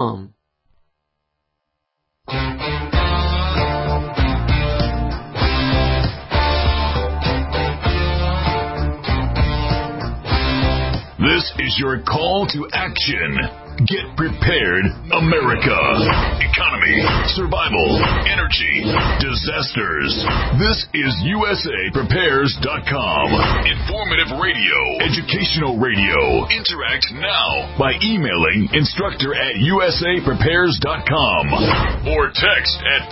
USAPrepares.com. This is your call to action. Get prepared, America. Economy, survival, energy, disasters. This is USAPrepares.com. Informative radio, educational radio. Interact now by emailing instructor@USAPrepares.com or text at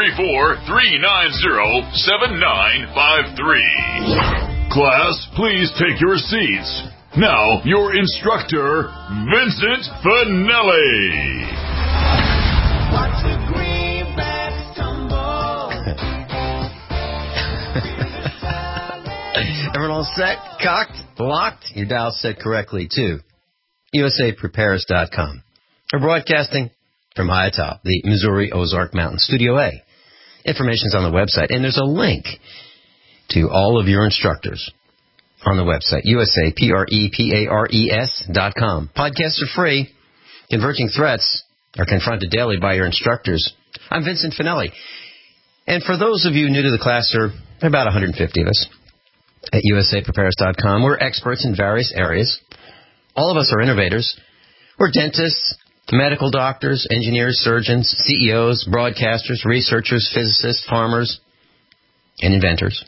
434-390-7953. Class, please take your seats. Now, your instructor, Vincent Finelli. Watch the greenbacks tumble. Everyone all set? Cocked? Locked? Your dial set correctly, too. USAPrepares.com. We're broadcasting from high atop the Missouri Ozark Mountain, Studio A. Information's on the website, and there's a link to all of your instructors on the website, USAPrepares.com. Podcasts are free. Converging threats are confronted daily by your instructors. I'm Vincent Finelli. And for those of you new to the class, there are about 150 of us at USAPrepares.com. We're experts in various areas. All of us are innovators. We're dentists, medical doctors, engineers, surgeons, CEOs, broadcasters, researchers, physicists, farmers, and inventors.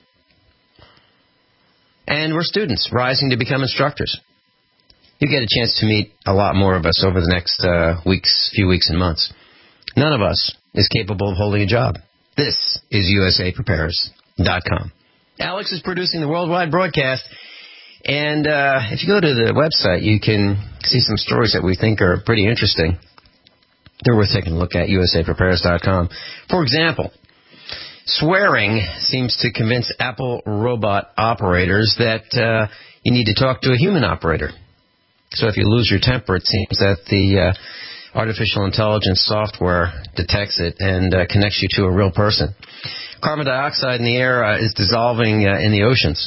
And we're students rising to become instructors. You get a chance to meet a lot more of us over the next few weeks and months. None of us is capable of holding a job. This is USAPrepares.com. Alex is producing the worldwide broadcast. And if you go to the website, you can see some stories that we think are pretty interesting. They're worth taking a look at, USAPrepares.com. For example, swearing seems to convince Apple robot operators that you need to talk to a human operator. So if you lose your temper, it seems that the artificial intelligence software detects it and connects you to a real person. Carbon dioxide in the air is dissolving in the oceans.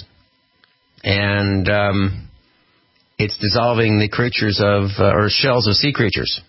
And it's dissolving the creatures or shells of sea creatures.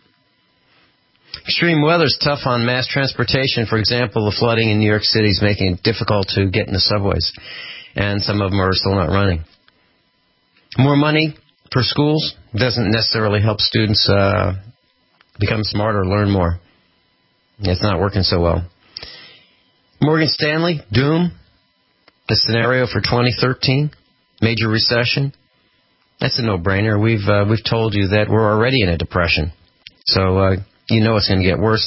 Extreme weather is tough on mass transportation. For example, the flooding in New York City is making it difficult to get in the subways, and some of them are still not running. More money for schools doesn't necessarily help students become smarter, learn more. It's not working so well. Morgan Stanley, doom, the scenario for 2013, major recession. That's a no-brainer. We've told you that we're already in a depression. So you know it's going to get worse.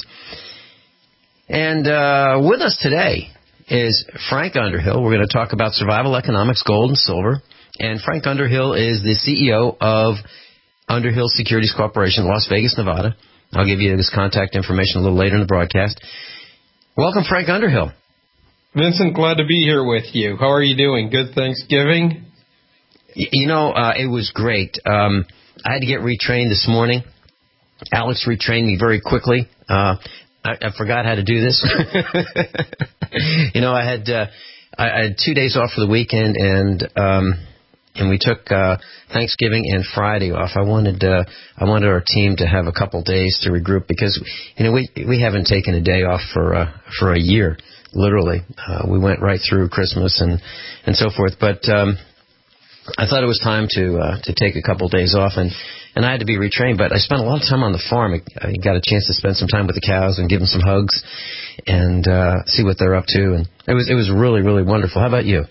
And with us today is Frank Underhill. We're going to talk about survival economics, gold and silver. And Frank Underhill is the CEO of Underhill Securities Corporation, Las Vegas, Nevada. I'll give you his contact information a little later in the broadcast. Welcome, Frank Underhill. Vincent, glad to be here with you. How are you doing? Good Thanksgiving? You know, it was great. I had to get retrained this morning. Alex retrained me very quickly. I forgot how to do this. You know, I had 2 days off for the weekend, and we took Thanksgiving and Friday off. I wanted our team to have a couple days to regroup because you know we haven't taken a day off for a year, literally. We went right through Christmas and so forth, but I thought it was time to take a couple days off, and I had to be retrained. But I spent a lot of time on the farm. I got a chance to spend some time with the cows and give them some hugs and see what they're up to, and it was really, really wonderful. How about you?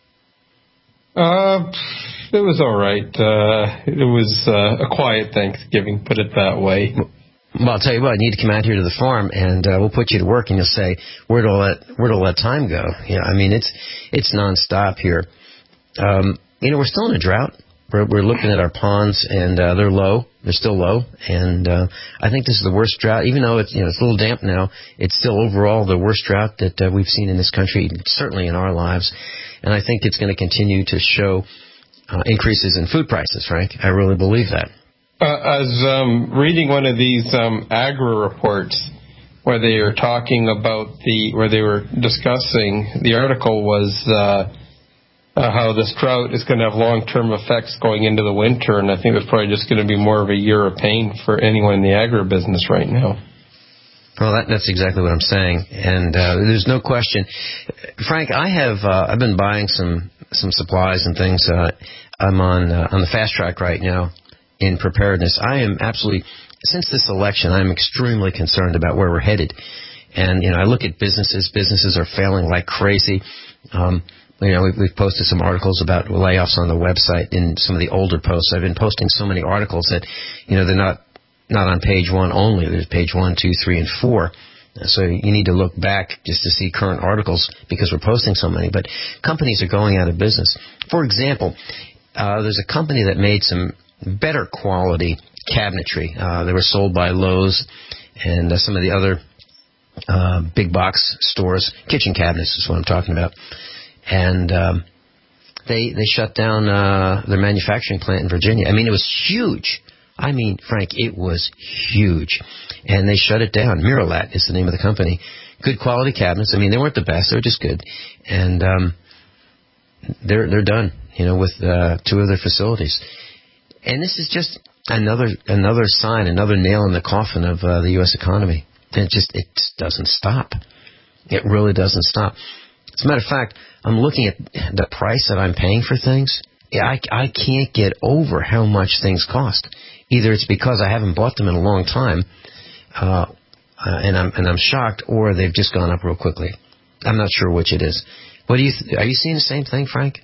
It was all right. It was a quiet Thanksgiving, put it that way. Well, I'll tell you what, you need to come out here to the farm, and we'll put you to work, and you'll say, where'd all that time go? Yeah, I mean, it's nonstop here. You know, we're still in a drought. We're looking at our ponds, and they're low. They're still low, and I think this is the worst drought. Even though it's a little damp now, it's still overall the worst drought that we've seen in this country, certainly in our lives. And I think it's going to continue to show increases in food prices, Frank. I really believe that. As reading one of these agri reports where they are talking about where they were discussing, the article was how this drought is going to have long-term effects going into the winter, and I think it's probably just going to be more of a year of pain for anyone in the agribusiness right now. Well, that's exactly what I'm saying, and there's no question. Frank, I've been buying some supplies and things. I'm on the fast track right now in preparedness. I am absolutely, since this election, I'm extremely concerned about where we're headed. And, I look at businesses. Businesses are failing like crazy. We've posted some articles about layoffs on the website in some of the older posts. I've been posting so many articles that, they're not on page 1 only. There's page 1, 2, 3, and 4. So you need to look back just to see current articles because we're posting so many. But companies are going out of business. For example, there's a company that made some better quality cabinetry. They were sold by Lowe's and some of the other big box stores. Kitchen cabinets is what I'm talking about. And they shut down their manufacturing plant in Virginia. I mean, it was huge. I mean, Frank, it was huge. And they shut it down. Miralat is the name of the company. Good quality cabinets. I mean, they weren't the best. They were just good. And they're done, with 2 of their facilities. And this is just another sign, another nail in the coffin of the U.S. economy. And it doesn't stop. It really doesn't stop. As a matter of fact, I'm looking at the price that I'm paying for things. I can't get over how much things cost. Either it's because I haven't bought them in a long time, and I'm shocked, or they've just gone up real quickly. I'm not sure which it is. Are you seeing the same thing, Frank?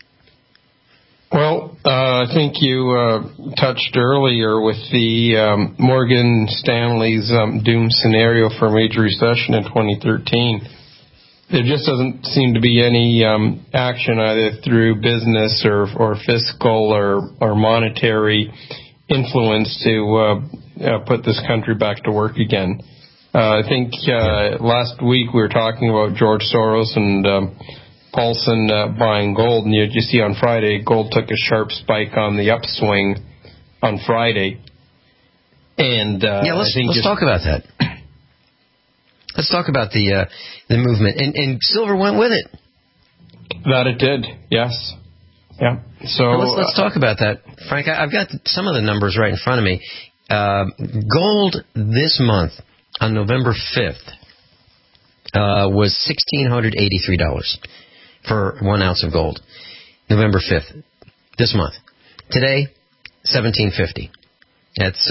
Well, I think you touched earlier with the Morgan Stanley's doom scenario for a major recession in 2013. There just doesn't seem to be any action either through business or fiscal or monetary influence to put this country back to work again. I think last week we were talking about George Soros and Paulson buying gold, and you see on Friday gold took a sharp spike on the upswing on Friday. And let's talk about that. Let's talk about the movement, and silver went with it. That it did, yes. Yeah. So let's talk about that, Frank. I've got some of the numbers right in front of me. Gold this month on November 5th was $1,683 for 1 ounce of gold. November 5th this month. Today, $1,750. That's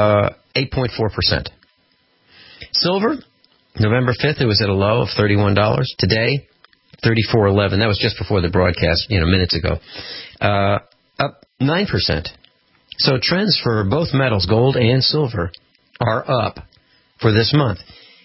8.4%. Silver, November 5th, it was at a low of $31. Today, $34.11. That was just before the broadcast, minutes ago. Up 9%. So trends for both metals, gold and silver, are up for this month.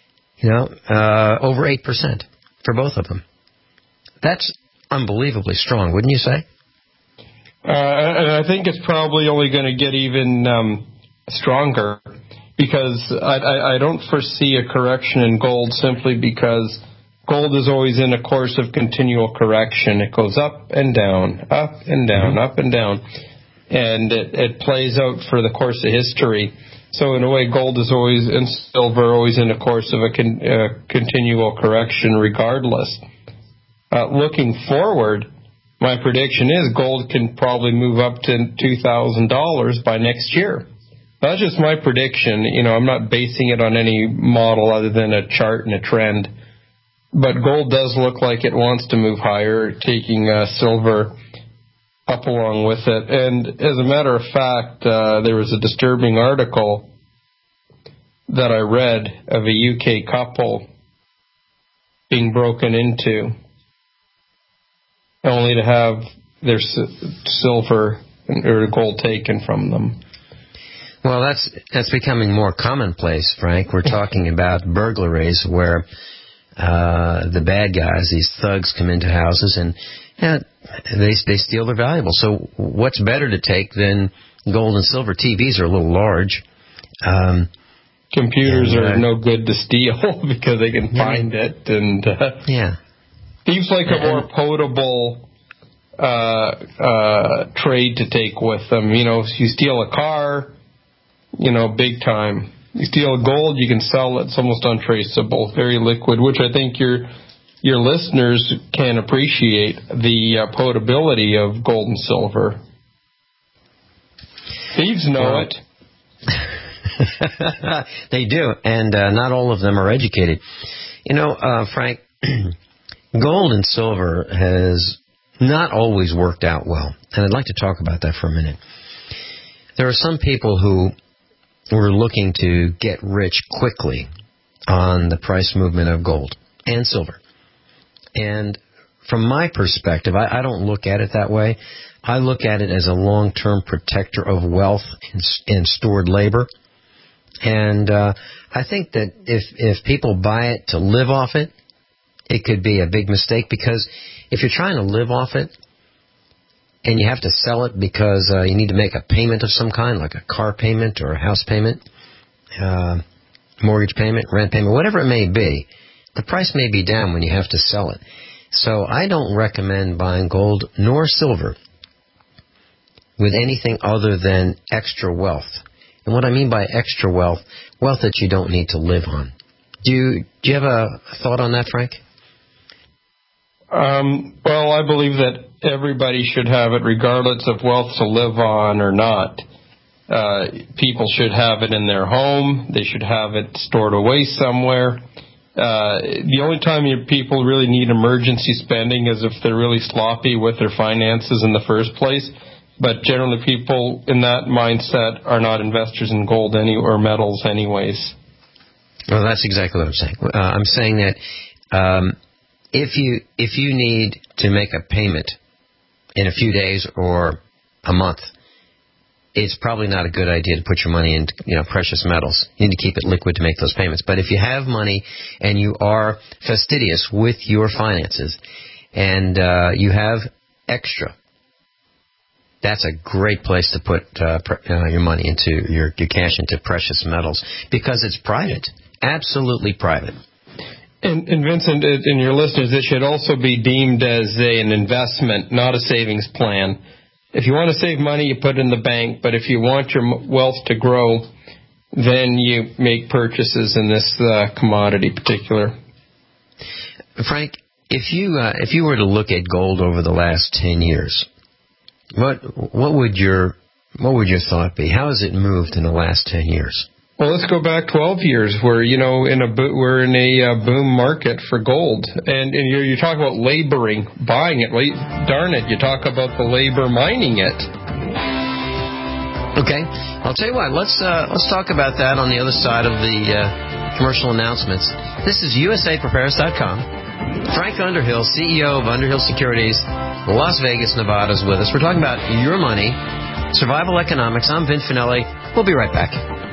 Over 8% for both of them. That's unbelievably strong, wouldn't you say? And I think it's probably only going to get even stronger, because I don't foresee a correction in gold simply because gold is always in a course of continual correction. It goes up and down, up and down, up and down, and it plays out for the course of history. So in a way, gold is always, and silver are always in a course of a continual correction regardless. Looking forward, my prediction is gold can probably move up to $2,000 by next year. That's just my prediction. I'm not basing it on any model other than a chart and a trend. But gold does look like it wants to move higher, taking silver up along with it. And as a matter of fact, there was a disturbing article that I read of a UK couple being broken into, only to have their silver or gold taken from them. Well, that's becoming more commonplace, Frank. We're talking about burglaries where the bad guys, these thugs, come into houses and they steal their valuables. So what's better to take than gold and silver? TVs are a little large. Computers are no good to steal because they can find it. And seems like a more potable trade to take with them. If you steal a car, big time. You steal gold, you can sell it. It's almost untraceable, very liquid, which I think you're your listeners can appreciate the potability of gold and silver. Thieves know it. They do, and not all of them are educated. You know, Frank, gold and silver has not always worked out well, and I'd like to talk about that for a minute. There are some people who were looking to get rich quickly on the price movement of gold and silver. And from my perspective, I don't look at it that way. I look at it as a long-term protector of wealth and stored labor. And I think that if people buy it to live off it, it could be a big mistake, because if you're trying to live off it and you have to sell it because you need to make a payment of some kind, like a car payment or a house payment, mortgage payment, rent payment, whatever it may be, the price may be down when you have to sell it. So I don't recommend buying gold nor silver with anything other than extra wealth. And what I mean by extra wealth, wealth that you don't need to live on. Do you have a thought on that, Frank? Well, I believe that everybody should have it, regardless of wealth to live on or not. People should have it in their home. They should have it stored away somewhere. The only time people really need emergency spending is if they're really sloppy with their finances in the first place. But generally, people in that mindset are not investors in gold or metals anyways. Well, that's exactly what I'm saying. I'm saying that if you need to make a payment in a few days or a month, it's probably not a good idea to put your money in, precious metals. You need to keep it liquid to make those payments. But if you have money and you are fastidious with your finances and you have extra, that's a great place to put your money into, your cash into precious metals, because it's private, absolutely private. And Vincent, and your listeners, it should also be deemed as an investment, not a savings plan. If you want to save money, you put it in the bank, but if you want your wealth to grow, then you make purchases in this commodity particular. Frank, if you were to look at gold over the last 10 years, what would your thought be? How has it moved in the last 10 years? Well, let's go back 12 years where, we're in a boom market for gold. And you talk about laboring, buying it. Darn it, you talk about the labor mining it. Okay. I'll tell you what, let's talk about that on the other side of the commercial announcements. This is USAPrepares.com. Frank Underhill, CEO of Underhill Securities, Las Vegas, Nevada, is with us. We're talking about your money, survival economics. I'm Vin Finelli. We'll be right back.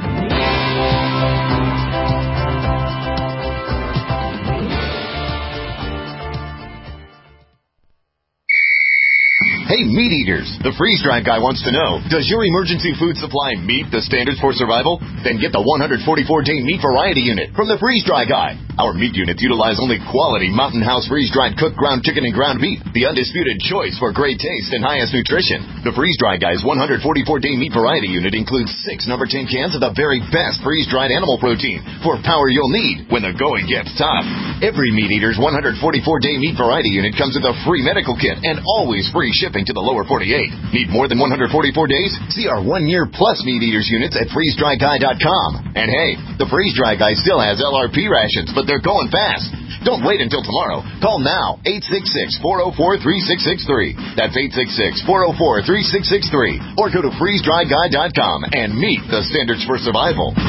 Hey, meat eaters, the freeze-dried guy wants to know, does your emergency food supply meet the standards for survival? Then get the 144-day meat variety unit from the freeze-dry guy. Our meat units utilize only quality Mountain House freeze-dried cooked ground chicken and ground beef, the undisputed choice for great taste and highest nutrition. The freeze-dry guy's 144-day meat variety unit includes 6 number 10 cans of the very best freeze-dried animal protein for power you'll need when the going gets tough. Every meat eater's 144-day meat variety unit comes with a free medical kit and always free shipping to the lower 48. Need more than 144 days? See our 1-year plus meat eaters units at freezedryguy.com. And hey, the Freeze Dry Guy still has LRP rations, but they're going fast. Don't wait until tomorrow. Call now, 866-404-3663. That's 866-404-3663. Or go to freezedryguy.com and meet the standards for survival.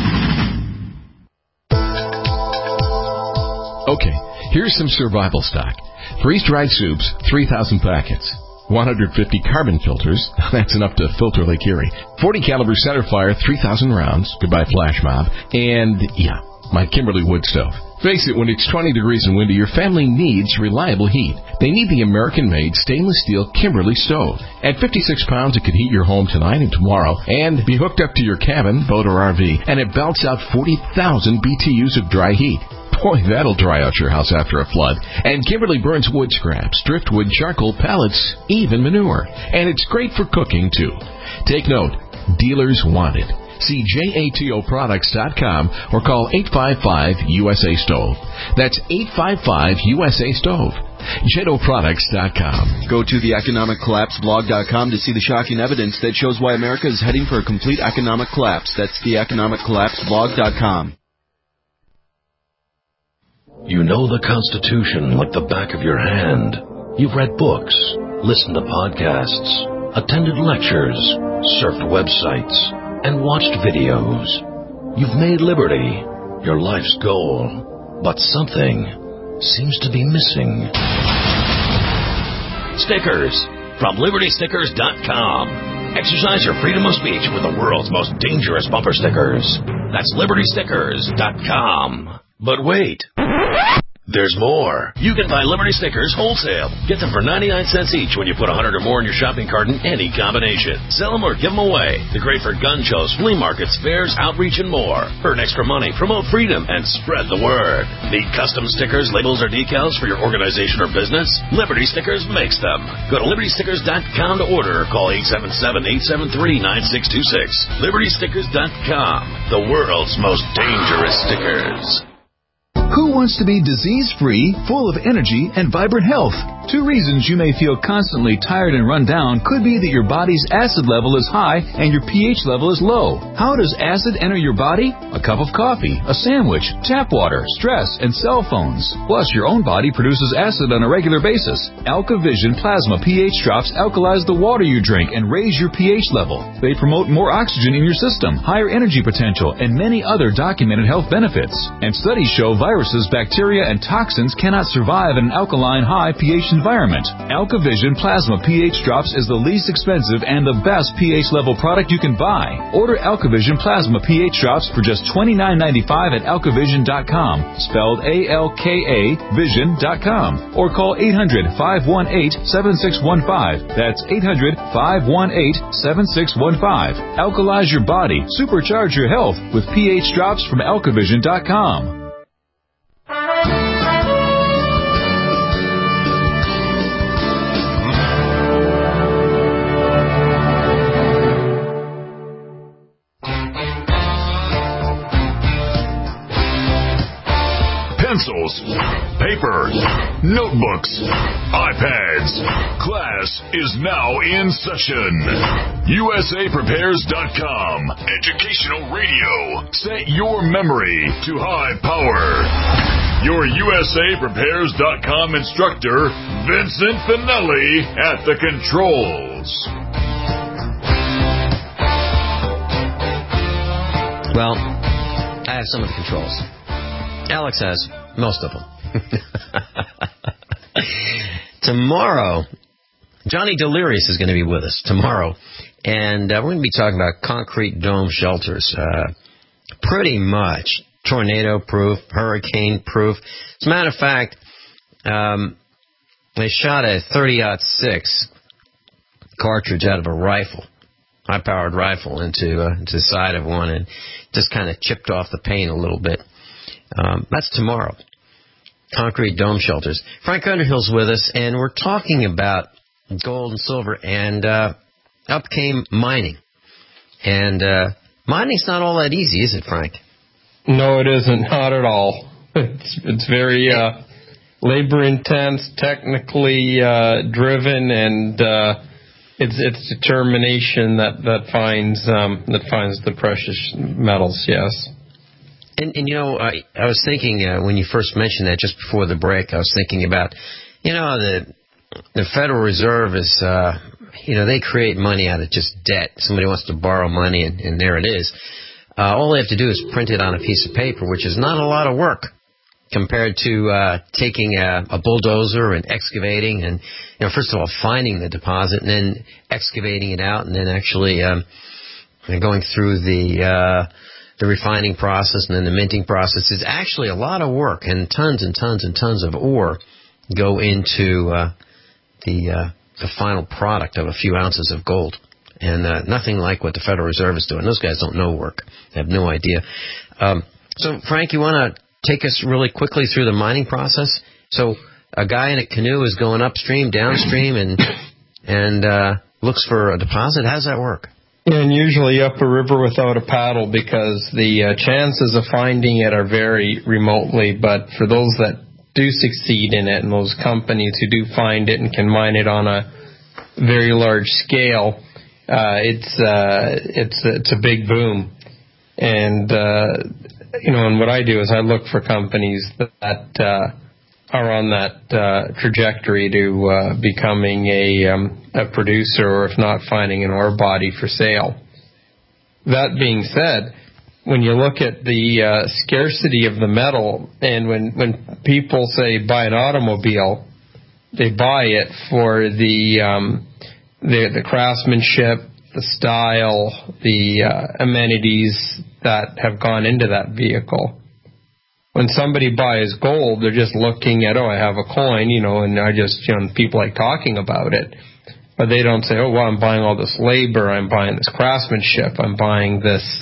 Okay, here's some survival stock. Freeze-dried soups, 3,000 packets. 150 carbon filters, that's enough to filter Lake Erie. 40 caliber centerfire, 3,000 rounds, goodbye flash mob. And, my Kimberly wood stove. Face it, when it's 20 degrees and windy, your family needs reliable heat. They need the American-made stainless steel Kimberly stove. At 56 pounds, it could heat your home tonight and tomorrow and be hooked up to your cabin, boat, or RV. And it belts out 40,000 BTUs of dry heat. Boy, that'll dry out your house after a flood. And Kimberly burns wood scraps, driftwood, charcoal, pellets, even manure. And it's great for cooking, too. Take note, dealers want it. See jatoproducts.com or call 855-USA-STOVE. That's 855-USA-STOVE. jatoproducts.com. Go to theeconomiccollapseblog.com to see the shocking evidence that shows why America is heading for a complete economic collapse. That's theeconomiccollapseblog.com. You know the Constitution like the back of your hand. You've read books, listened to podcasts, attended lectures, surfed websites, and watched videos. You've made liberty your life's goal, but something seems to be missing. Stickers from LibertyStickers.com. Exercise your freedom of speech with the world's most dangerous bumper stickers. That's LibertyStickers.com. But wait, there's more. You can buy Liberty Stickers wholesale. Get them for 99 cents each when you put 100 or more in your shopping cart in any combination. Sell them or give them away. They're great for gun shows, flea markets, fairs, outreach, and more. Earn extra money, promote freedom, and spread the word. Need custom stickers, labels, or decals for your organization or business? Liberty Stickers makes them. Go to LibertyStickers.com to order or call 877-873-9626. LibertyStickers.com. The world's most dangerous stickers. Who wants to be disease-free, full of energy, and vibrant health? 2 reasons you may feel constantly tired and run down could be that your body's acid level is high and your pH level is low. How does acid enter your body? A cup of coffee, a sandwich, tap water, stress, and cell phones. Plus, your own body produces acid on a regular basis. AlkaVision Plasma pH drops alkalize the water you drink and raise your pH level. They promote more oxygen in your system, higher energy potential, and many other documented health benefits. And studies show viruses, bacteria, and toxins cannot survive in an alkaline, high pH environment. AlkaVision Plasma pH Drops is the least expensive and the best pH level product you can buy. Order AlkaVision Plasma pH Drops for just $29.95 at AlkaVision.com, spelled A-L-K-A Vision.com, or call 800-518-7615. That's 800-518-7615. Alkalize your body, supercharge your health with pH Drops from AlkaVision.com. Pencils, paper, notebooks, iPads. Class is now in session. USAPrepares.com. Educational radio. Set your memory to high power. Your USAPrepares.com instructor, Vincent Finelli, at the controls. Well, I have some of the controls. Alex has most of them. Tomorrow, Johnny Delirious is going to be with us tomorrow, and we're going to be talking about concrete dome shelters. Pretty much tornado-proof, hurricane-proof. As a matter of fact, they shot a .30-06 cartridge out of a rifle, high-powered rifle, into the side of one, and just kind of chipped off the paint a little bit. That's tomorrow. Concrete dome shelters. Frank Underhill's with us, and we're talking about gold and silver, and up came mining. And mining's not all that easy, is it, Frank? No, it isn't. Not at all. It's very labor-intense, technically driven, and it's determination that finds the precious metals. Yes. And you know, I was thinking when you first mentioned that just before the break, I was thinking about, you know, the Federal Reserve is, they create money out of just debt. Somebody wants to borrow money, and there it is. All they have to do is print it on a piece of paper, which is not a lot of work compared to taking a bulldozer and excavating and, first of all, finding the deposit and then excavating it out and then actually going through the refining process and then the minting process. Is actually a lot of work, and tons and tons and tons of ore go into the final product of a few ounces of gold. And nothing like what the Federal Reserve is doing. Those guys don't know work. They have no idea. So, Frank, you want to take us really quickly through the mining process? So a guy in a canoe is going upstream, downstream, and looks for a deposit. How does that work? And usually up a river without a paddle, because the chances of finding it are very remotely. But for those that do succeed in it, and those companies who do find it and can mine it on a very large scale, it's a big boom. And and what I do is I look for companies that are on that trajectory to becoming a producer, or if not, finding an ore body for sale. That being said, when you look at the scarcity of the metal, and when people say buy an automobile, they buy it for the craftsmanship, the style, the amenities that have gone into that vehicle. When somebody buys gold, they're just looking at, I have a coin, and I just, people like talking about it. But they don't say, I'm buying all this labor, I'm buying this craftsmanship, I'm buying this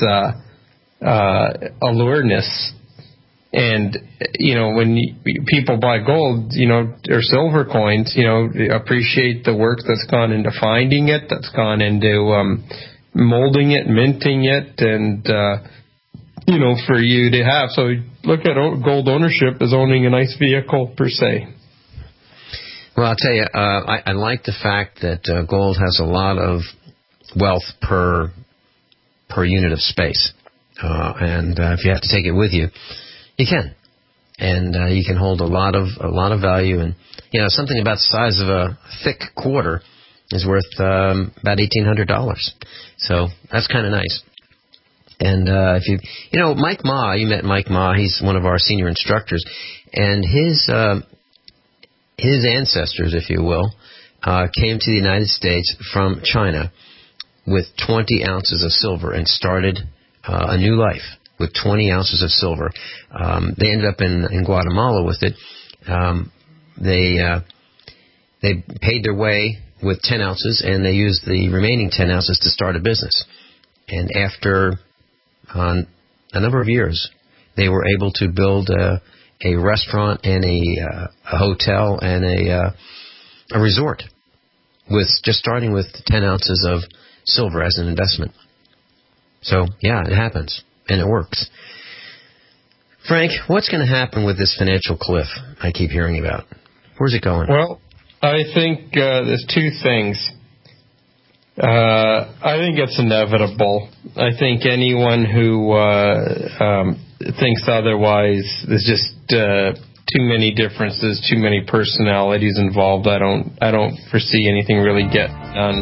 allureness. And, when people buy gold, or silver coins, appreciate the work that's gone into finding it, that's gone into molding it, minting it, and, for you to have. So look at gold ownership as owning a nice vehicle per se. Well, I'll tell you, I like the fact that gold has a lot of wealth per unit of space. And if you have to take it with you, you can. And you can hold a lot of value. And, something about the size of a thick quarter is worth about $1,800. So that's kind of nice. And if Mike Ma, you met Mike Ma. He's one of our senior instructors, and his ancestors, if you will, came to the United States from China with 20 ounces of silver and started a new life with 20 ounces of silver. They ended up in Guatemala with it. They paid their way with 10 ounces, and they used the remaining 10 ounces to start a business. And after a number of years, they were able to build a restaurant and a hotel and a resort, with just starting with 10 ounces of silver as an investment. So, yeah, it happens, and it works. Frank, what's going to happen with this financial cliff I keep hearing about? Where's it going? Well, I think there's two things. I think it's inevitable. I think anyone who thinks otherwise, there's just too many differences, too many personalities involved. I don't foresee anything really get done.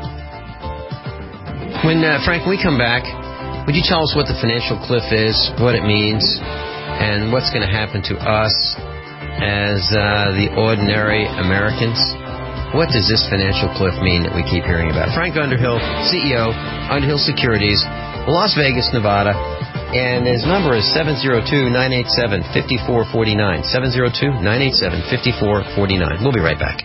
When Frank, we come back, would you tell us what the financial cliff is, what it means, and what's going to happen to us as the ordinary Americans? What does this financial cliff mean that we keep hearing about? Frank Underhill, CEO, Underhill Securities, Las Vegas, Nevada, and his number is 702-987-5449, 702-987-5449. We'll be right back.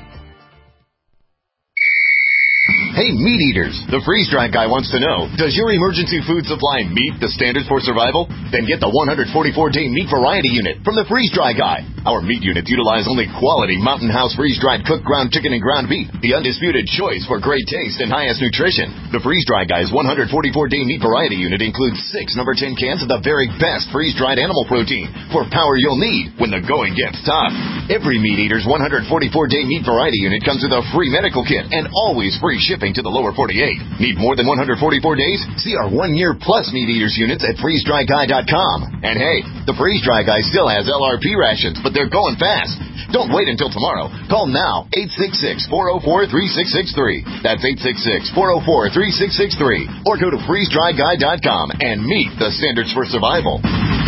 Hey, meat eaters, the freeze-dried guy wants to know, does your emergency food supply meet the standards for survival? Then get the 144-day meat variety unit from the freeze-dry guy. Our meat units utilize only quality Mountain House freeze-dried cooked ground chicken and ground beef, the undisputed choice for great taste and highest nutrition. The freeze-dry guy's 144-day meat variety unit includes 6 number 10 cans of the very best freeze-dried animal protein for power you'll need when the going gets tough. Every meat eater's 144-day meat variety unit comes with a free medical kit and always free shipping to the lower 48. Need more than 144 days? See our 1-year plus meat eaters units at freezedryguy.com. And hey, the Freeze Dry Guy still has LRP rations, but they're going fast. Don't wait until tomorrow. Call now, 866-404-3663. That's 866-404-3663. Or go to freezedryguy.com and meet the standards for survival.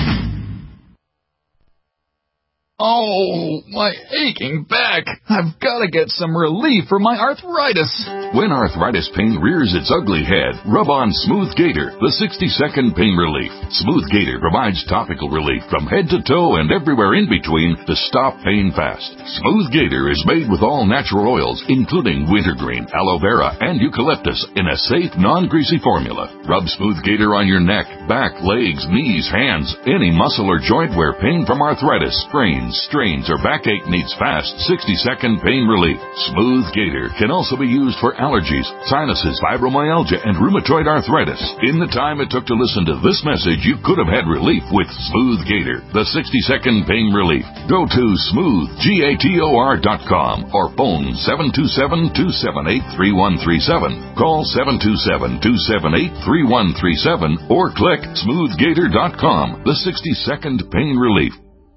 Oh, my aching back. I've got to get some relief for my arthritis. When arthritis pain rears its ugly head, rub on Smooth Gator, the 60-second pain relief. Smooth Gator provides topical relief from head to toe and everywhere in between to stop pain fast. Smooth Gator is made with all natural oils, including wintergreen, aloe vera, and eucalyptus in a safe, non-greasy formula. Rub Smooth Gator on your neck, back, legs, knees, hands, any muscle or joint where pain from arthritis, sprain, pains, strains, or backache needs fast 60-second pain relief, Smooth Gator can also be used for allergies, sinuses, fibromyalgia, and rheumatoid arthritis. In the time it took to listen to this message, you could have had relief with Smooth Gator, the 60-second pain relief. Go to smoothgator.com or phone 727-278-3137. Call 727-278-3137 or click smoothgator.com, the 60-second pain relief.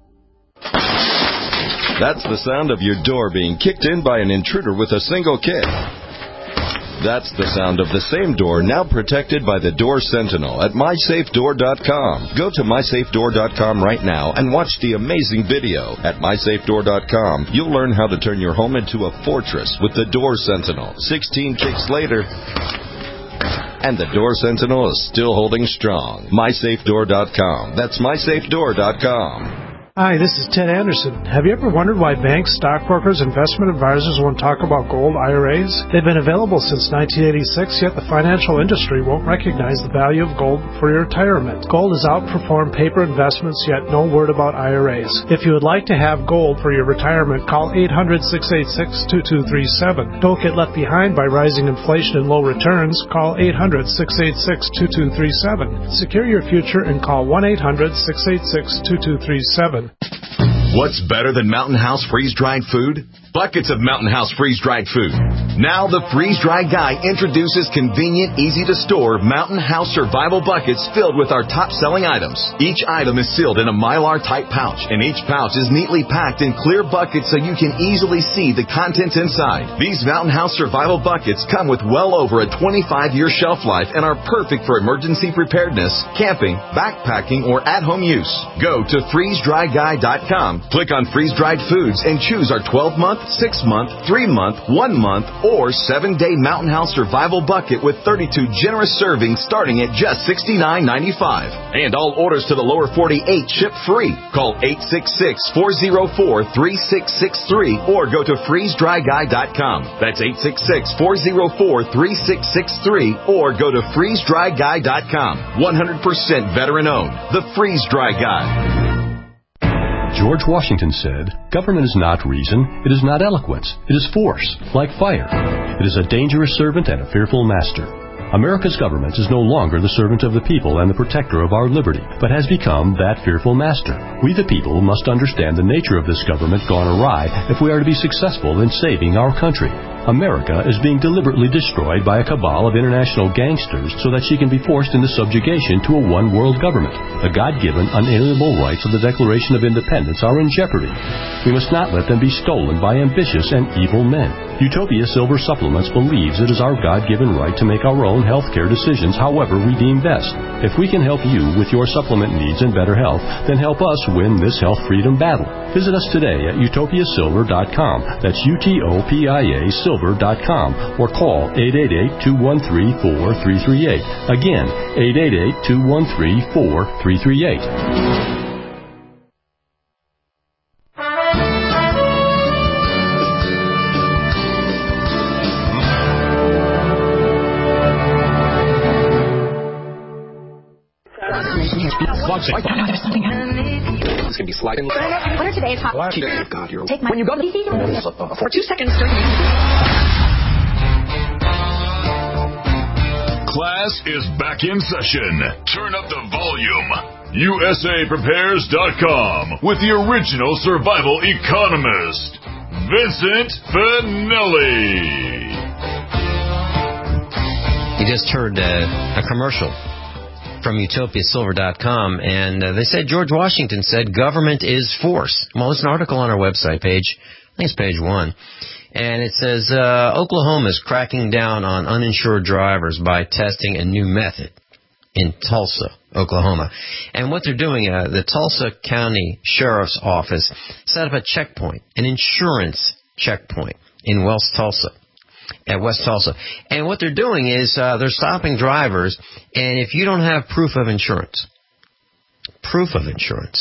That's the sound of your door being kicked in by an intruder with a single kick. That's the sound of the same door now protected by the Door Sentinel at mysafedoor.com. Go to mysafedoor.com right now and watch the amazing video. At mysafedoor.com, you'll learn how to turn your home into a fortress with the Door Sentinel. 16 kicks later, and the Door Sentinel is still holding strong. mysafedoor.com. That's mysafedoor.com. Hi, this is Ted Anderson. Have you ever wondered why banks, stockbrokers, investment advisors won't talk about gold IRAs? They've been available since 1986, yet the financial industry won't recognize the value of gold for your retirement. Gold has outperformed paper investments, yet no word about IRAs. If you would like to have gold for your retirement, call 800-686-2237. Don't get left behind by rising inflation and low returns. Call 800-686-2237. Secure your future and call 1-800-686-2237. What's better than Mountain House freeze-dried food? Buckets of Mountain House freeze-dried food. Now the freeze-dried guy introduces convenient, easy-to-store Mountain House survival buckets filled with our top-selling items. Each item is sealed in a Mylar-type pouch, and each pouch is neatly packed in clear buckets so you can easily see the contents inside. These Mountain House survival buckets come with well over a 25-year shelf life and are perfect for emergency preparedness, camping, backpacking, or at-home use. Go to freezedryguy.com, click on freeze-dried foods, and choose our 12-month, 6-month, 3-month, 1-month, or 7-day Mountain House survival bucket with 32 generous servings starting at just $69.95. And all orders to the lower 48 ship free. Call 866-404-3663 or go to freezedryguy.com. That's 866-404-3663 or go to freezedryguy.com. 100% veteran owned. The Freeze Dry Guy. George Washington said, "Government is not reason, it is not eloquence, it is force, like fire. It is a dangerous servant and a fearful master." America's government is no longer the servant of the people and the protector of our liberty, but has become that fearful master. We the people must understand the nature of this government gone awry if we are to be successful in saving our country. America is being deliberately destroyed by a cabal of international gangsters so that she can be forced into subjugation to a one-world government. The God-given, unalienable rights of the Declaration of Independence are in jeopardy. We must not let them be stolen by ambitious and evil men. Utopia Silver Supplements believes it is our God-given right to make our own health care decisions however we deem best. If we can help you with your supplement needs and better health, then help us win this health freedom battle. Visit us today at utopiasilver.com. That's UTOPIA silver.com or call 888-213-4338. Again, 888-213-4338. It's going to be sliding. What are today's hot? Take my. When you go to for 2 seconds. Class is back in session. Turn up the volume. USAPrepares.com with the original survival economist, Vincent Finelli. You just heard a commercial from utopiasilver.com, and they said George Washington said government is force. Well, it's an article on our website page. I think it's page 1. And it says Oklahoma is cracking down on uninsured drivers by testing a new method in Tulsa, Oklahoma. And what they're doing, the Tulsa County Sheriff's Office set up a checkpoint, an insurance checkpoint in West Tulsa. And what they're doing is they're stopping drivers, and if you don't have proof of insurance, you're going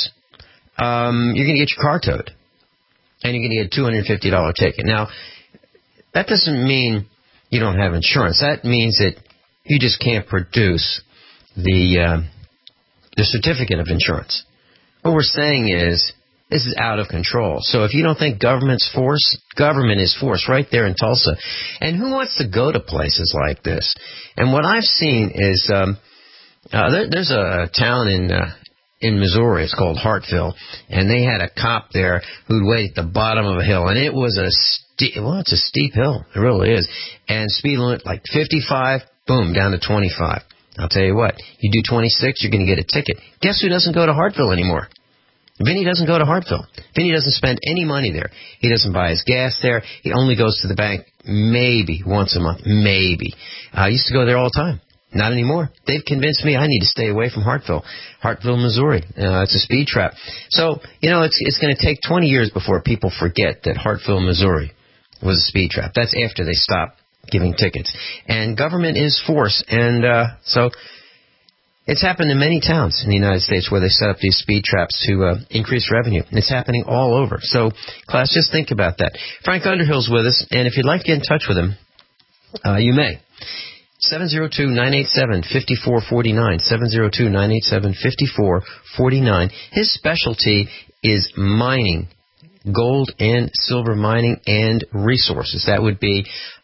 to get your car towed, and you're going to get a $250 ticket. Now, that doesn't mean you don't have insurance. That means that you just can't produce the certificate of insurance. What we're saying is This is out of control. So if you don't think government's force, government is force right there in Tulsa. And who wants to go to places like this? And what I've seen is there's a town in Missouri. It's called Hartville, and they had a cop there who'd wait at the bottom of a hill, and it was it's a steep hill. It really is. And speed limit like 55, boom, down to 25. I'll tell you what, you do 26, you're going to get a ticket. Guess who doesn't go to Hartville anymore? Vinny doesn't go to Hartville. Vinny doesn't spend any money there. He doesn't buy his gas there. He only goes to the bank maybe once a month, maybe. I used to go there all the time. Not anymore. They've convinced me I need to stay away from Hartville, Missouri. It's a speed trap. So, it's going to take 20 years before people forget that Hartville, Missouri was a speed trap. That's after they stop giving tickets. And government is force. And so it's happened in many towns in the United States where they set up these speed traps to increase revenue. It's happening all over. So, class, just think about that. Frank Underhill's with us, and if you'd like to get in touch with him, you may. 702-987-5449, 702-987-5449. His specialty is mining, gold and silver mining and resources. That would be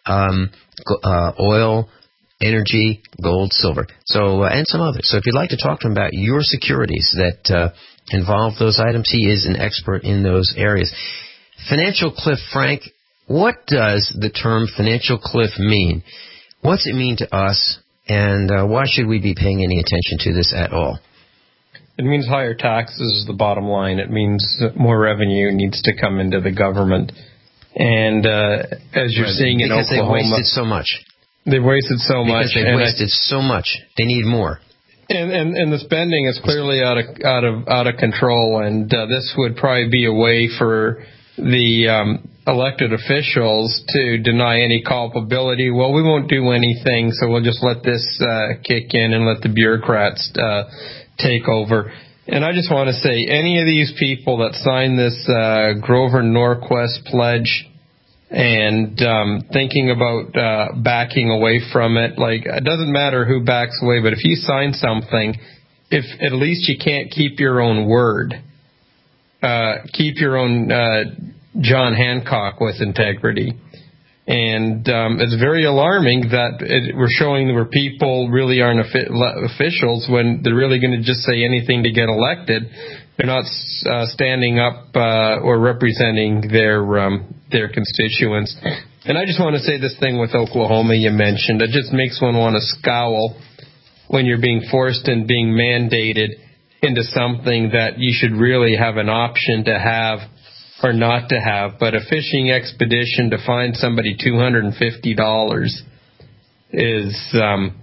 oil, energy, gold, silver, and some others. So if you'd like to talk to him about your securities that involve those items, he is an expert in those areas. Financial cliff, Frank, what does the term financial cliff mean? What's it mean to us, and why should we be paying any attention to this at all? It means higher taxes is the bottom line. It means more revenue needs to come into the government. And as you're seeing in Oklahoma... Because they've wasted so much. They've wasted so much. Because they've wasted so much. They need more. And the spending is clearly out of control, and this would probably be a way for the elected officials to deny any culpability. Well, we won't do anything, so we'll just let this kick in and let the bureaucrats take over. And I just want to say, any of these people that signed this Grover Norquist pledge and thinking about backing away from it, it doesn't matter who backs away, but if you sign something, if at least you can't keep your own word, keep your own John Hancock with integrity. And it's very alarming that we're showing where people really aren't officials when they're really going to just say anything to get elected. They're not standing up or representing their constituents. And I just want to say this thing with Oklahoma you mentioned. It just makes one want to scowl when you're being forced and being mandated into something that you should really have an option to have or not to have. But a fishing expedition to find somebody $250 is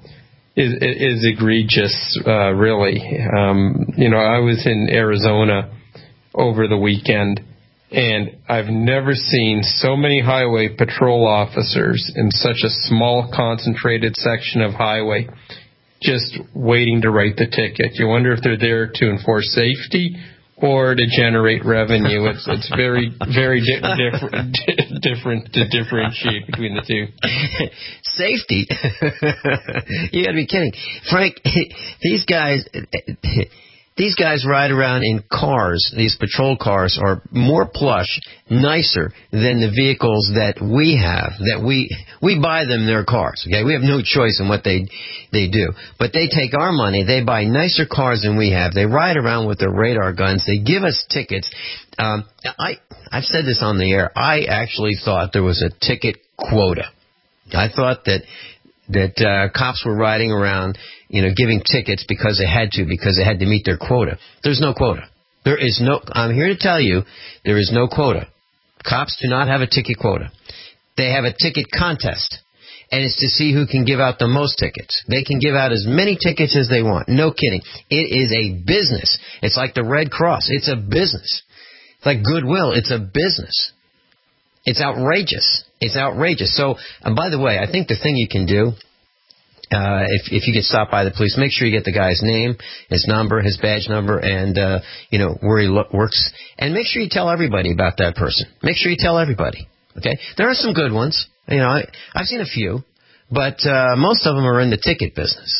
egregious, really. I was in Arizona over the weekend, and I've never seen so many highway patrol officers in such a small, concentrated section of highway just waiting to write the ticket. You wonder if they're there to enforce safety or to generate revenue. It's very, very different to differentiate between the two. Safety? You gotta be kidding. Frank, these guys ride around in cars. These patrol cars are more plush, nicer than the vehicles that we have. That we buy them their cars. Okay, we have no choice in what they do. But they take our money. They buy nicer cars than we have. They ride around with their radar guns. They give us tickets. I've said this on the air. I actually thought there was a ticket quota. I thought that cops were riding around, giving tickets because they had to meet their quota. There's no quota. I'm here to tell you, there is no quota. Cops do not have a ticket quota. They have a ticket contest, and it's to see who can give out the most tickets. They can give out as many tickets as they want. No kidding. It is a business. It's like the Red Cross. It's a business. It's like Goodwill. It's a business. It's outrageous. It's outrageous. So, by the way, I think the thing you can do, if you get stopped by the police, make sure you get the guy's name, his number, his badge number, and, where he works. And make sure you tell everybody about that person. Make sure you tell everybody. Okay? There are some good ones. I've seen a few, but most of them are in the ticket business.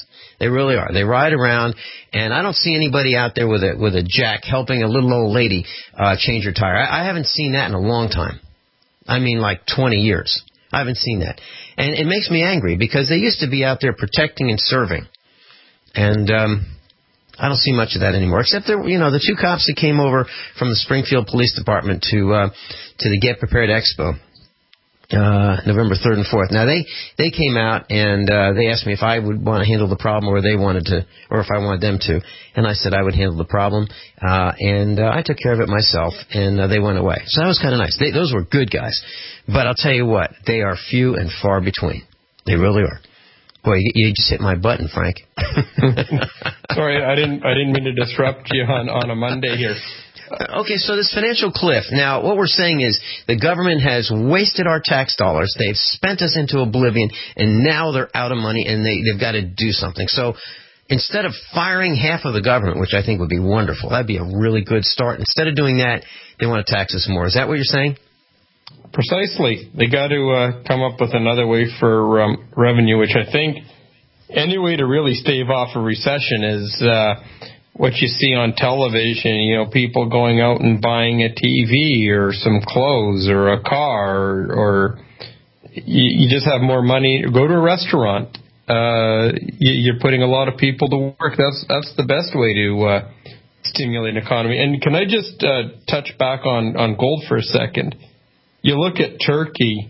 They really are. They ride around, and I don't see anybody out there with a jack helping a little old lady change her tire. I haven't seen that in a long time. I mean, like 20 years. I haven't seen that. And it makes me angry because they used to be out there protecting and serving. And I don't see much of that anymore, except the two cops that came over from the Springfield Police Department to the Get Prepared Expo, November 3rd and 4th. Now they came out and they asked me if I would want to handle the problem or if I wanted them to, and I said I would handle the problem, and I took care of it myself, and they went away. So that was kind of nice. Those were good guys, but I'll tell you what, they are few and far between. They really are. Boy, you just hit my button, Frank. Sorry, I didn't mean to disrupt you on a Monday here. Okay, so this financial cliff. Now, what we're saying is the government has wasted our tax dollars. They've spent us into oblivion, and now they're out of money, and they've got to do something. So instead of firing half of the government, which I think would be wonderful, that'd be a really good start. Instead of doing that, they want to tax us more. Is that what you're saying? Precisely. They got to come up with another way for revenue, which I think any way to really stave off a recession is what you see on television, people going out and buying a TV or some clothes or a car, or you just have more money. Go to a restaurant. You're putting a lot of people to work. That's the best way to stimulate an economy. And can I just touch back on gold for a second? You look at Turkey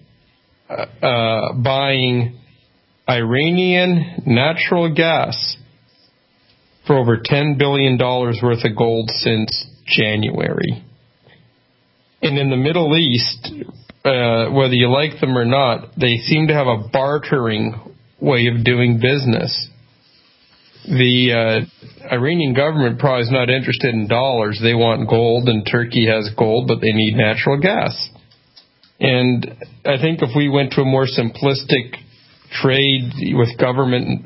buying Iranian natural gas for over $10 billion worth of gold since January. And in the Middle East, whether you like them or not, they seem to have a bartering way of doing business. The Iranian government probably is not interested in dollars. They want gold, and Turkey has gold, but they need natural gas. And I think if we went to a more simplistic trade with government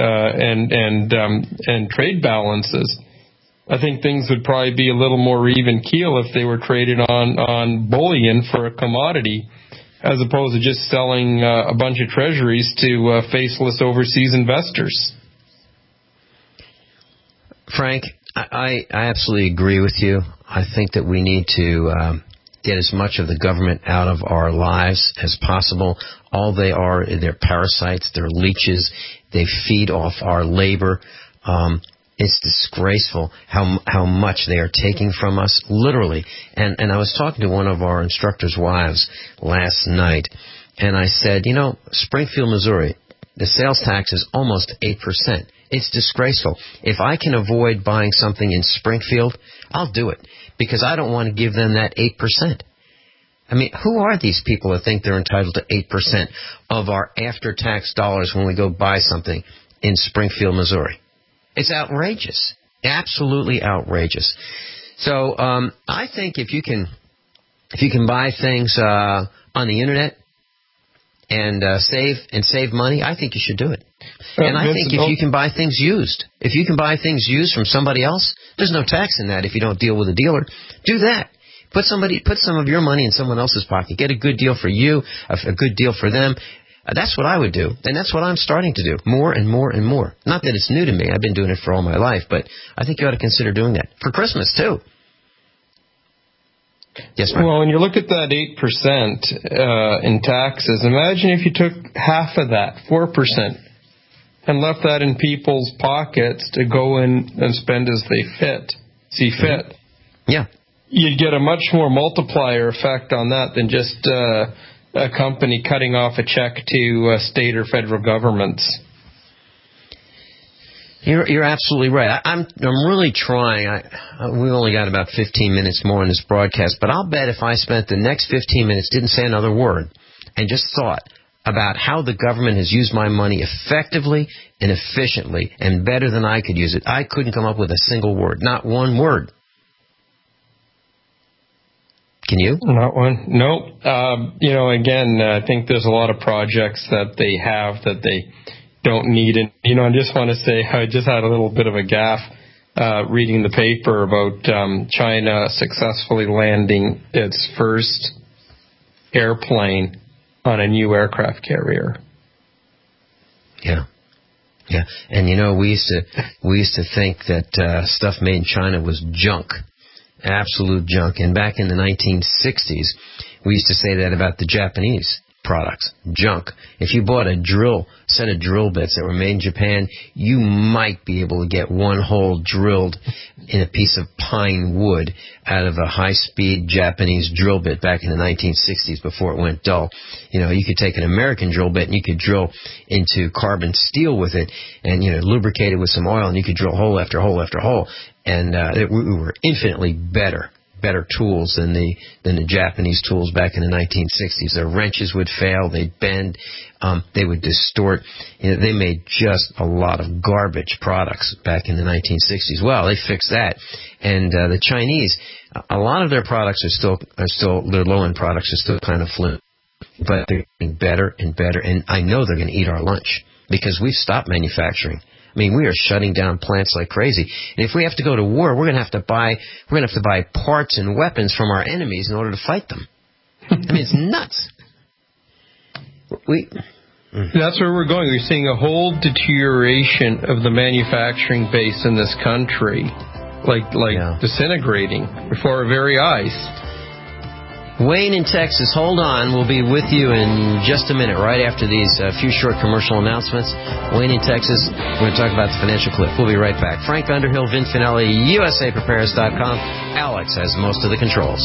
and trade balances, I think things would probably be a little more even keel if they were traded on bullion for a commodity, as opposed to just selling a bunch of treasuries to faceless overseas investors. Frank, I absolutely agree with you. I think that we need to get as much of the government out of our lives as possible. All they are, they're parasites, they're leeches, they feed off our labor. It's disgraceful how much they are taking from us, literally. And I was talking to one of our instructors' wives last night, and I said, Springfield, Missouri, the sales tax is almost 8%. It's disgraceful. If I can avoid buying something in Springfield, I'll do it, because I don't want to give them that 8%. I mean, who are these people that think they're entitled to 8% of our after-tax dollars when we go buy something in Springfield, Missouri? It's outrageous, absolutely outrageous. So I think if you can buy things on the internet and save money, I think you should do it. And I think if you can buy things used, from somebody else, there's no tax in that if you don't deal with a dealer. Do that. Put some of your money in someone else's pocket. Get a good deal for you, a good deal for them. That's what I would do, and that's what I'm starting to do more and more and more. Not that it's new to me. I've been doing it for all my life, but I think you ought to consider doing that. For Christmas, too. Yes, Mark. Well, when you look at that 8% in taxes, imagine if you took half of that, 4%, and left that in people's pockets to go in and spend as they see fit. Mm-hmm. Yeah. You'd get a much more multiplier effect on that than just a company cutting off a check to state or federal governments. You're absolutely right. I'm really trying. We've only got about 15 minutes more in this broadcast, but I'll bet if I spent the next 15 minutes, didn't say another word, and just thought about how the government has used my money effectively and efficiently and better than I could use it, I couldn't come up with a single word, not one word. Can you? Not one. Nope. Again, I think there's a lot of projects that they have that they don't need. And, I just want to say I just had a little bit of a gaffe reading the paper about China successfully landing its first airplane on a new aircraft carrier. Yeah. Yeah, and we used to think that stuff made in China was junk, absolute junk. And back in the 1960s, we used to say that about the Japanese products, junk. If you bought a set of drill bits that were made in Japan, you might be able to get one hole drilled in a piece of pine wood out of a high-speed Japanese drill bit back in the 1960s before it went dull. You could take an American drill bit and you could drill into carbon steel with it and, lubricate it with some oil, and you could drill hole after hole after hole. And we were infinitely better tools than the Japanese tools back in the 1960s. Their wrenches would fail, they'd bend, they would distort. They made just a lot of garbage products back in the 1960s. Well, they fixed that, and the Chinese, a lot of their products are still their low-end products are still kind of fluke, but they're getting better and better. And I know they're going to eat our lunch because we've stopped manufacturing. I mean, we are shutting down plants like crazy. And if we have to go to war, we're going to have to buy parts and weapons from our enemies in order to fight them. I mean, it's nuts. That's where we're going. We're seeing a whole deterioration of the manufacturing base in this country, like disintegrating before our very eyes. Wayne in Texas, hold on. We'll be with you in just a minute, right after these few short commercial announcements. Wayne in Texas, we're going to talk about the financial cliff. We'll be right back. Frank Underhill, Vin Finelli, USAPrepares.com. Alex has most of the controls.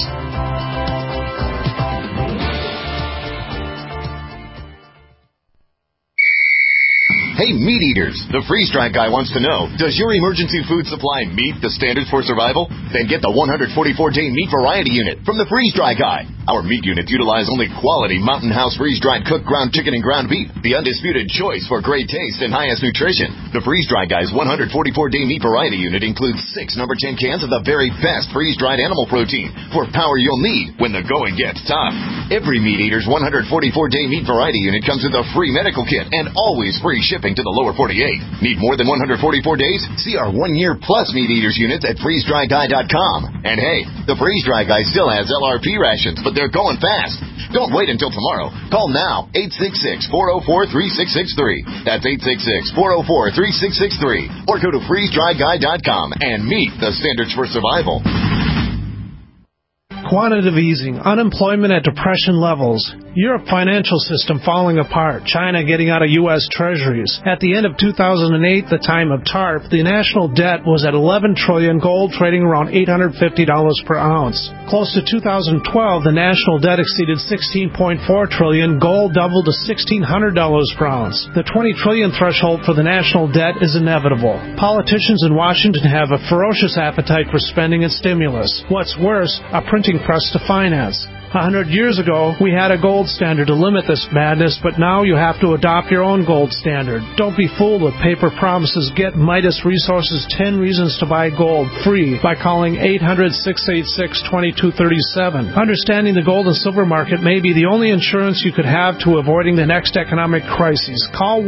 Hey, meat eaters, the freeze-dried guy wants to know, does your emergency food supply meet the standards for survival? Then get the 144-day meat variety unit from the freeze-dry guy. Our meat units utilize only quality Mountain House freeze-dried cooked ground chicken and ground beef, the undisputed choice for great taste and highest nutrition. The freeze-dry guy's 144-day meat variety unit includes 6 No. 10 cans of the very best freeze-dried animal protein for power you'll need when the going gets tough. Every meat eater's 144-day meat variety unit comes with a free medical kit and always free shipping to the lower 48. Need more than 144 days? See our 1-year plus meat eaters units at freezedryguy.com. And hey, the Freeze Dry Guy still has LRP rations, but they're going fast. Don't wait until tomorrow. Call now, 866-404-3663. That's 866-404-3663. Or go to freezedryguy.com and meet the standards for survival. Quantitative easing, unemployment at depression levels, Europe financial system falling apart, China getting out of U.S. treasuries. At the end of 2008, the time of TARP, the national debt was at $11 trillion, gold trading around $850 per ounce. Close to 2012, the national debt exceeded $16.4 trillion, gold doubled to $1,600 per ounce. The $20 trillion threshold for the national debt is inevitable. Politicians in Washington have a ferocious appetite for spending and stimulus. What's worse, a printing press to finance. 100 years ago, we had a gold standard to limit this madness, but now you have to adopt your own gold standard. Don't be fooled with paper promises. Get Midas Resources 10 Reasons to Buy Gold free by calling 800-686-2237. Understanding the gold and silver market may be the only insurance you could have to avoiding the next economic crisis. Call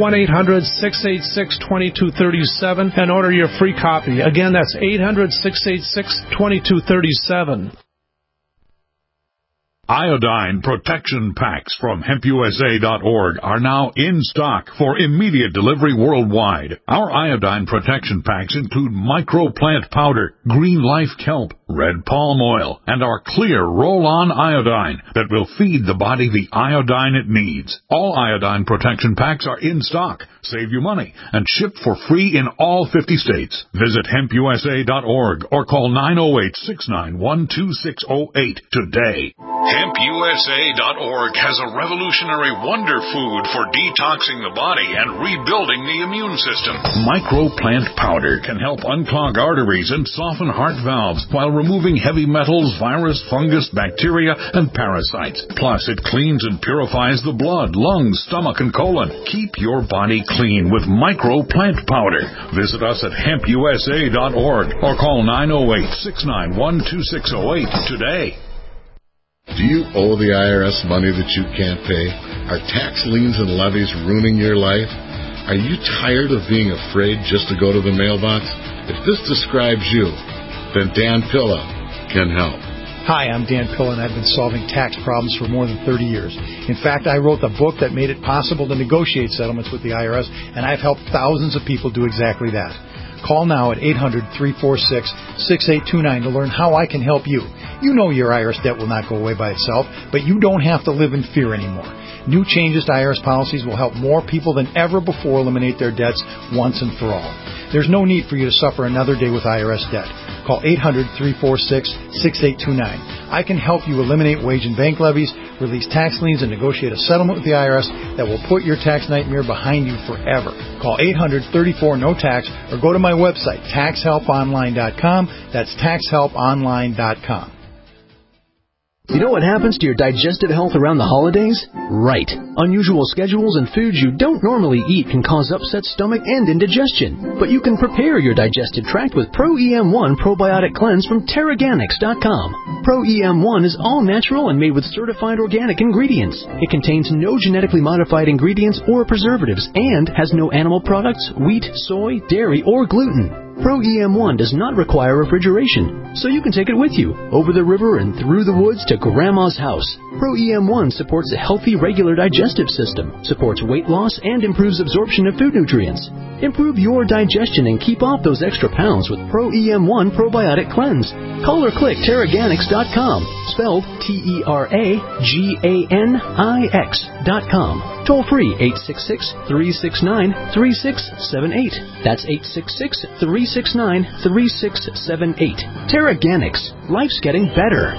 1-800-686-2237 and order your free copy. Again, that's 800-686-2237. Iodine protection packs from HempUSA.org are now in stock for immediate delivery worldwide. Our iodine protection packs include microplant powder, green life kelp, red palm oil, and our clear roll-on iodine that will feed the body the iodine it needs. All iodine protection packs are in stock, save you money, and ship for free in all 50 states. Visit HempUSA.org or call 908-691-2608 today. HempUSA.org has a revolutionary wonder food for detoxing the body and rebuilding the immune system. Microplant powder can help unclog arteries and soften heart valves while removing heavy metals, virus, fungus, bacteria, and parasites. Plus, it cleans and purifies the blood, lungs, stomach, and colon. Keep your body clean with Microplant powder. Visit us at HempUSA.org or call 908-691-2608 today. Do you owe the IRS money that you can't pay? Are tax liens and levies ruining your life? Are you tired of being afraid just to go to the mailbox? If this describes you, then Dan Pilla can help. Hi, I'm Dan Pillen. I've been solving tax problems for more than 30 years. In fact, I wrote the book that made it possible to negotiate settlements with the IRS, and I've helped thousands of people do exactly that. Call now at 800-346-6829 to learn how I can help you. You know your IRS debt will not go away by itself, but you don't have to live in fear anymore. New changes to IRS policies will help more people than ever before eliminate their debts once and for all. There's no need for you to suffer another day with IRS debt. Call 800-346-6829. I can help you eliminate wage and bank levies, release tax liens, and negotiate a settlement with the IRS that will put your tax nightmare behind you forever. Call 800-34-NO-TAX or go to my website, taxhelponline.com. That's taxhelponline.com. You know what happens to your digestive health around the holidays? Right. Unusual schedules and foods you don't normally eat can cause upset stomach and indigestion. But you can prepare your digestive tract with Pro-EM1 Probiotic Cleanse from Teraganix.com. Pro-EM1 is all natural and made with certified organic ingredients. It contains no genetically modified ingredients or preservatives and has no animal products, wheat, soy, dairy, or gluten. Pro-EM1 does not require refrigeration, so you can take it with you, over the river and through the woods to Grandma's house. Pro-EM1 supports a healthy, regular digestive system, supports weight loss, and improves absorption of food nutrients. Improve your digestion and keep off those extra pounds with Pro-EM1 Probiotic Cleanse. Call or click Teraganix.com, spelled Teraganix.com. Toll free 866-369-3678. That's 866-369-3678. Teraganix. Life's getting better.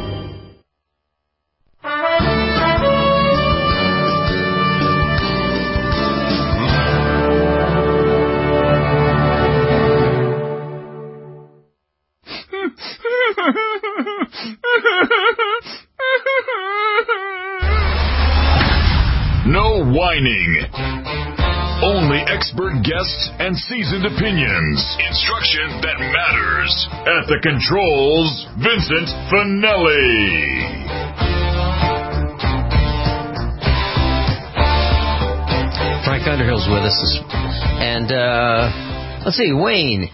No whining. Only expert guests and seasoned opinions. Instruction that matters. At the controls, Vincent Finelli. Frank Underhill's with us. And, let's see, Wayne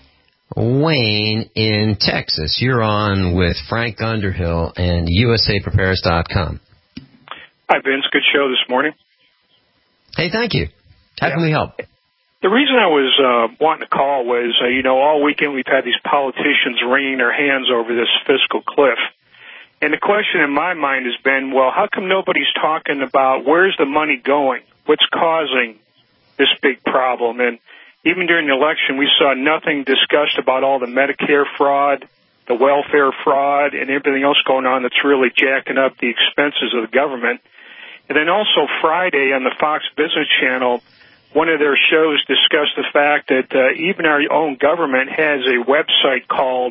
in Texas. You're on with Frank Underhill and USAPrepares.com. Hi, Vince. Good show this morning. Hey, thank you. How can we help? The reason I was wanting to call was, all weekend we've had these politicians wringing their hands over this fiscal cliff. And the question in my mind has been, well, how come nobody's talking about where's the money going? What's causing this big problem? And even during the election, we saw nothing discussed about all the Medicare fraud, the welfare fraud, and everything else going on that's really jacking up the expenses of the government. And then also Friday on the Fox Business Channel, one of their shows discussed the fact that even our own government has a website called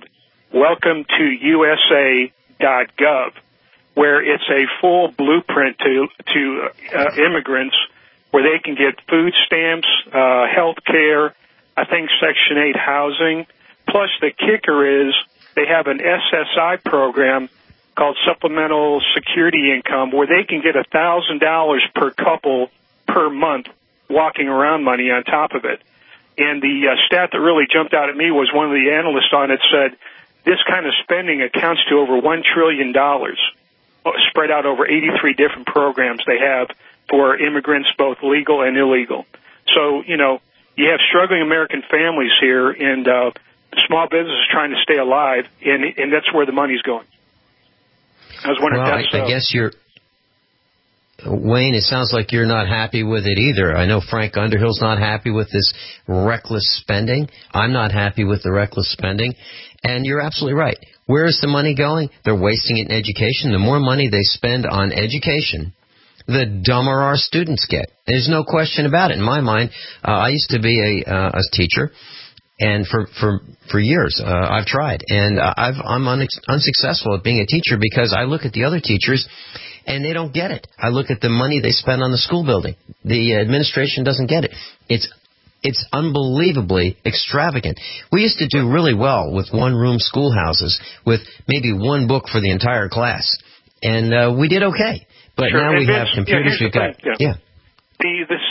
welcometoUSA.gov, where it's a full blueprint to immigrants where they can get food stamps, health care, I think Section 8 housing. Plus the kicker is they have an SSI program called Supplemental Security Income, where they can get $1,000 per couple per month walking around money on top of it. And the stat that really jumped out at me was one of the analysts on it said this kind of spending accounts to over $1 trillion spread out over 83 different programs they have for immigrants, both legal and illegal. So, you have struggling American families here, and small business is trying to stay alive, and that's where the money's going. I was wondering if that's I guess Wayne, it sounds like you're not happy with it either. I know Frank Underhill's not happy with this reckless spending. I'm not happy with the reckless spending. And you're absolutely right. Where is the money going? They're wasting it in education. The more money they spend on education, the dumber our students get. There's no question about it. In my mind, I used to be a teacher. And for years, I've tried, and I'm unsuccessful at being a teacher because I look at the other teachers, and they don't get it. I look at the money they spend on the school building. The administration doesn't get it. It's unbelievably extravagant. We used to do really well with one-room schoolhouses with maybe one book for the entire class, and we did okay. But sure. now we have computers. We've got The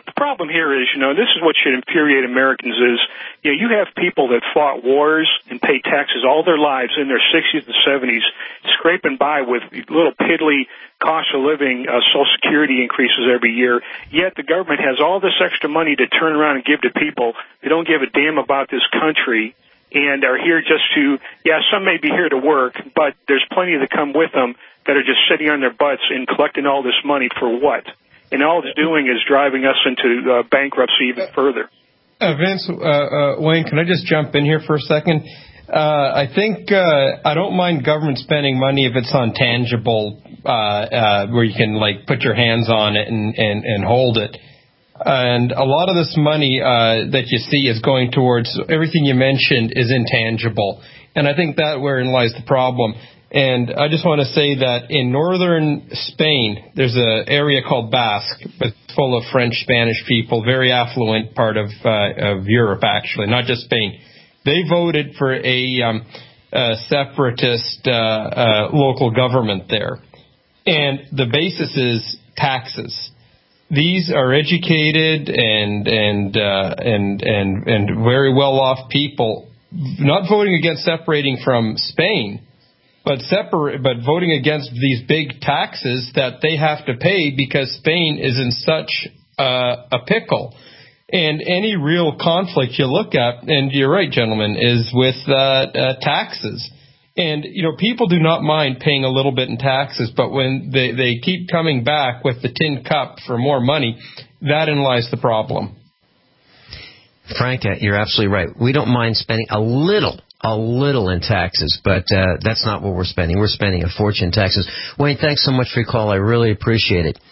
the problem here is, this is what should infuriate Americans is, you have people that fought wars and paid taxes all their lives in their 60s and 70s, scraping by with little piddly cost of living Social Security increases every year, yet the government has all this extra money to turn around and give to people who don't give a damn about this country and are here just to, some may be here to work, but there's plenty that come with them that are just sitting on their butts and collecting all this money for what? And all it's doing is driving us into bankruptcy even further. Vince, Wayne, can I just jump in here for a second? I think I don't mind government spending money if it's on tangible, where you can put your hands on it and hold it. And a lot of this money that you see is going towards everything you mentioned is intangible, and I think that wherein lies the problem. And I just want to say that in northern Spain, there's an area called Basque, but full of French, Spanish people, very affluent part of Europe, actually, not just Spain. They voted for a separatist local government there, and the basis is taxes. These are educated and very well off people, not voting against separating from Spain, but voting against these big taxes that they have to pay because Spain is in such a pickle. And any real conflict you look at, and you're right, gentlemen, is with taxes. And, people do not mind paying a little bit in taxes, but when they keep coming back with the tin cup for more money, therein lies the problem. Frank, you're absolutely right. We don't mind spending a little in taxes, but that's not what we're spending. We're spending a fortune in taxes. Wayne, thanks so much for your call. I really appreciate it.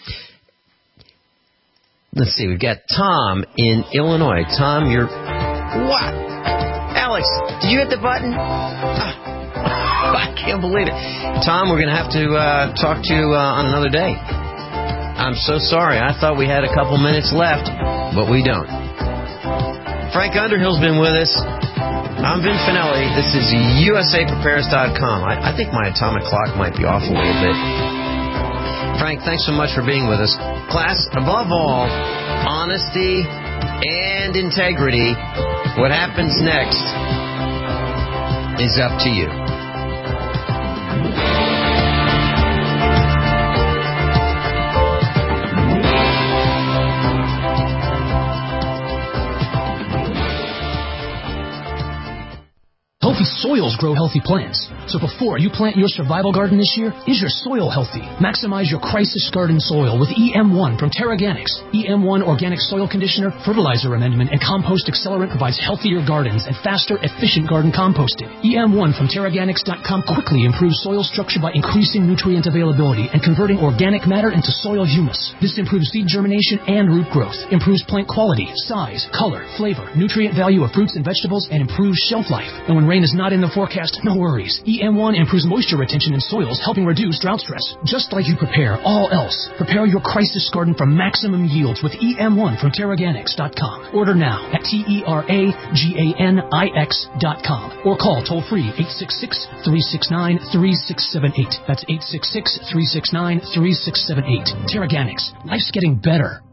Let's see. We've got Tom in Illinois. Tom, you're... What? Alex, did you hit the button? I can't believe it. Tom, we're going to have to talk to you on another day. I'm so sorry. I thought we had a couple minutes left, but we don't. Frank Underhill's been with us. I'm Vin Finelli. This is USAPrepares.com. I think my atomic clock might be off a little bit. Frank, thanks so much for being with us. Class, above all, honesty and integrity. What happens next is up to you. Healthy soils grow healthy plants. So before you plant your survival garden this year, is your soil healthy? Maximize your crisis garden soil with EM1 from Terraganics. EM1 organic soil conditioner, fertilizer amendment, and compost accelerant provides healthier gardens and faster, efficient garden composting. EM1 from Terraganics.com quickly improves soil structure by increasing nutrient availability and converting organic matter into soil humus. This improves seed germination and root growth, improves plant quality, size, color, flavor, nutrient value of fruits and vegetables, and improves shelf life. And when rain is not in the forecast, no worries. EM1 improves moisture retention in soils, helping reduce drought stress. Just like you prepare all else, prepare your crisis garden for maximum yields with EM1 from Terraganics.com. Order now at TERAGANIX.com or call toll-free 866-369-3678. That's 866-369-3678. Terraganics. Life's getting better.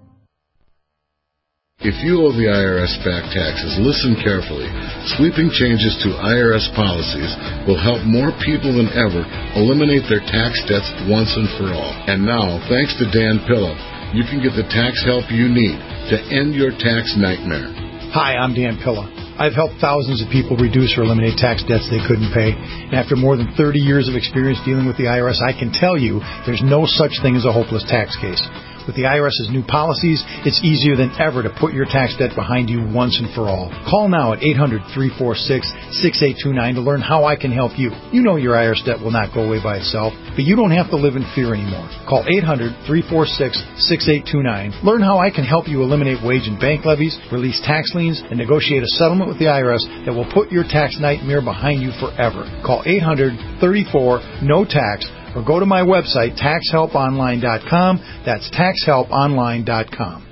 If you owe the IRS back taxes, listen carefully. Sweeping changes to IRS policies will help more people than ever eliminate their tax debts once and for all. And now, thanks to Dan Pilla, you can get the tax help you need to end your tax nightmare. Hi, I'm Dan Pilla. I've helped thousands of people reduce or eliminate tax debts they couldn't pay. And after more than 30 years of experience dealing with the IRS, I can tell you there's no such thing as a hopeless tax case. With the IRS's new policies, it's easier than ever to put your tax debt behind you once and for all. Call now at 800-346-6829 to learn how I can help you. You know your IRS debt will not go away by itself, but you don't have to live in fear anymore. Call 800-346-6829. Learn how I can help you eliminate wage and bank levies, release tax liens, and negotiate a settlement with the IRS that will put your tax nightmare behind you forever. Call 800-34-NO-TAX. Or go to my website, taxhelponline.com. That's taxhelponline.com.